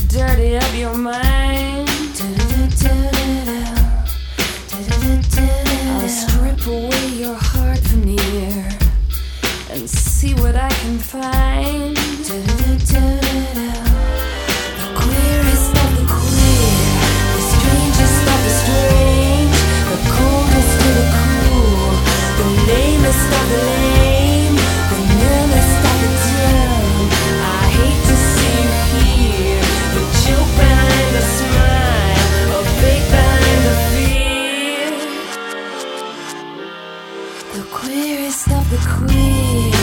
dirty up your mind. I'll strip away your heart veneer and see what I can find. The queerest of the queer, the strangest of the strange, the coldest of the cool, the lamest of the lame, the numbest of the dumb. I hate to see you here, the joke behind the smile, a fake behind the fear. The queerest of the queer.